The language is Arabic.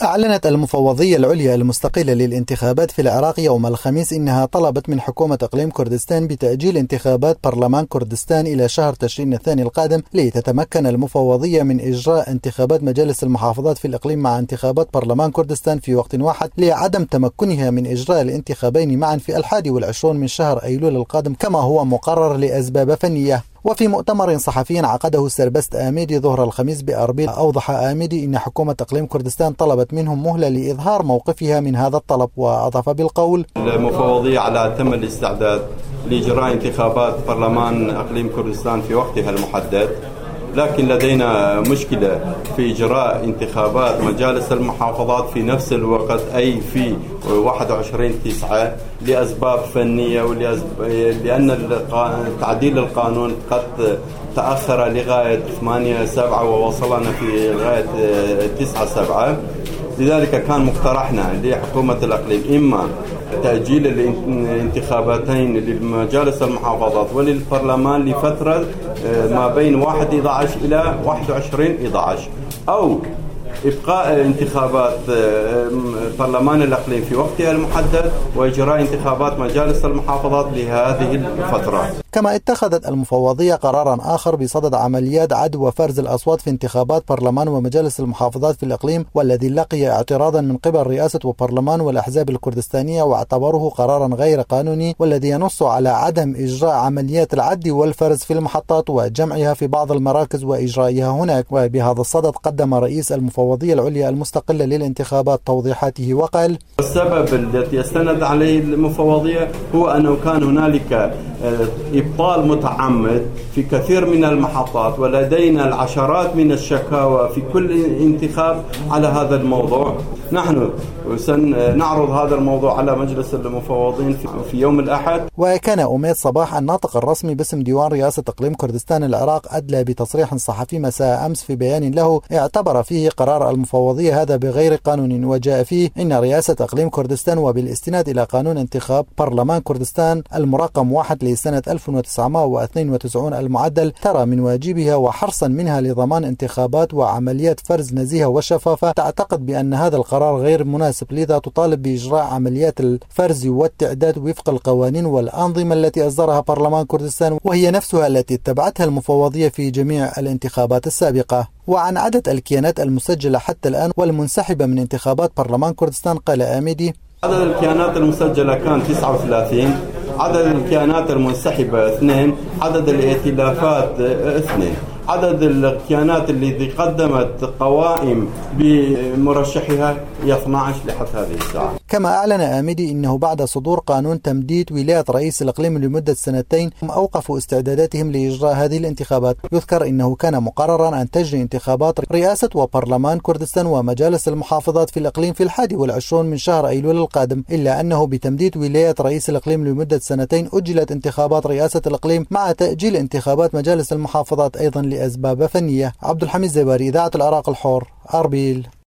أعلنت المفوضية العليا المستقلة للانتخابات في العراق يوم الخميس إنها طلبت من حكومة إقليم كردستان بتأجيل انتخابات برلمان كردستان إلى شهر تشرين الثاني القادم لتتمكن المفوضية من إجراء انتخابات مجالس المحافظات في الإقليم مع انتخابات برلمان كردستان في وقت واحد، لعدم تمكنها من إجراء الانتخابين معا في 21 من شهر أيلول القادم كما هو مقرر لأسباب فنية. وفي مؤتمر صحفي عقده سربست آميدي ظهر الخميس بأربيل، أوضح آميدي إن حكومة إقليم كردستان طلبت منهم مهلة لإظهار موقفها من هذا الطلب، وأضاف بالقول: المفوضية على أتم الاستعداد لإجراء انتخابات برلمان إقليم كردستان في وقتها المحدد، لكن لدينا مشكلة في إجراء انتخابات مجالس المحافظات في نفس الوقت، أي في 21/9 لأسباب فنية لأن تعديل القانون قد تأخر لغاية 8/7 ووصلنا في غاية 9/7. لذلك كان مقترحنا لحكومة الإقليم إما تأجيل الانتخاباتين لمجالس المحافظات وللبرلمان لفترة ما بين 1/11 إلى 21/11، أو إبقاء انتخابات برلمان الإقليم في وقتها المحدد وإجراء انتخابات مجالس المحافظات لهذه الفترة. كما اتخذت المفوضية قرارا آخر بصدد عمليات عد وفرز الأصوات في انتخابات برلمان ومجالس المحافظات في الإقليم، والذي لقي اعتراضا من قبل رئاسة وبرلمان والأحزاب الكردستانية، واعتبروه قرارا غير قانوني والذي ينص على عدم إجراء عمليات العد والفرز في المحطات وجمعها في بعض المراكز وإجرائها هناك. وبهذا الصدد قدم رئيس المفوضية العليا المستقلة للانتخابات توضيحاته وقال: السبب الذي استند عليه المفوضية هو أنه كان هنالك إبطال متعمد في كثير من المحطات، ولدينا العشرات من الشكاوى في كل انتخاب على هذا الموضوع. نحن سنعرض هذا الموضوع على مجلس المفوضين في يوم الأحد. وكان أميد صباح الناطق الرسمي باسم ديوان رئاسة إقليم كردستان العراق أدلى بتصريح صحفي مساء أمس في بيان له اعتبر فيه قرار المفوضية هذا بغير قانون، وجاء فيه إن رئاسة إقليم كردستان وبالاستناد إلى قانون انتخاب برلمان كردستان المرقم 1 لسنة 1992 المعدل ترى من واجبها وحرصا منها لضمان انتخابات وعمليات فرز نزيهة وشفافة تعتقد بأن هذا القرار غير مناسب، لذا تطالب بإجراء عمليات الفرز والتعداد وفق القوانين والأنظمة التي أصدرها برلمان كردستان، وهي نفسها التي اتبعتها المفوضية في جميع الانتخابات السابقة. وعن عدد الكيانات المسجلة حتى الآن والمنسحبة من انتخابات برلمان كردستان قال آميدي: عدد الكيانات المسجلة كان 39، عدد الكيانات المنسحبة 2، عدد الائتلافات 2، عدد الكيانات التي قدمت قوائم بمرشحها 12 لحد هذه الساعة. كما أعلن آميدي إنه بعد صدور قانون تمديد ولاية رئيس الإقليم لمدة 2 هم أوقفوا استعداداتهم لإجراء هذه الانتخابات. يذكر إنه كان مقررا أن تجري انتخابات رئاسة وبرلمان كردستان ومجالس المحافظات في الإقليم في 21 من شهر أيلول القادم، إلا أنه بتمديد ولاية رئيس الإقليم لمدة 2 أجلت انتخابات رئاسة الإقليم مع تأجيل انتخابات مجالس المحافظات أيضا لأسباب فنية. عبد الحميد زباري، إذاعة العراق الحر، أربيل.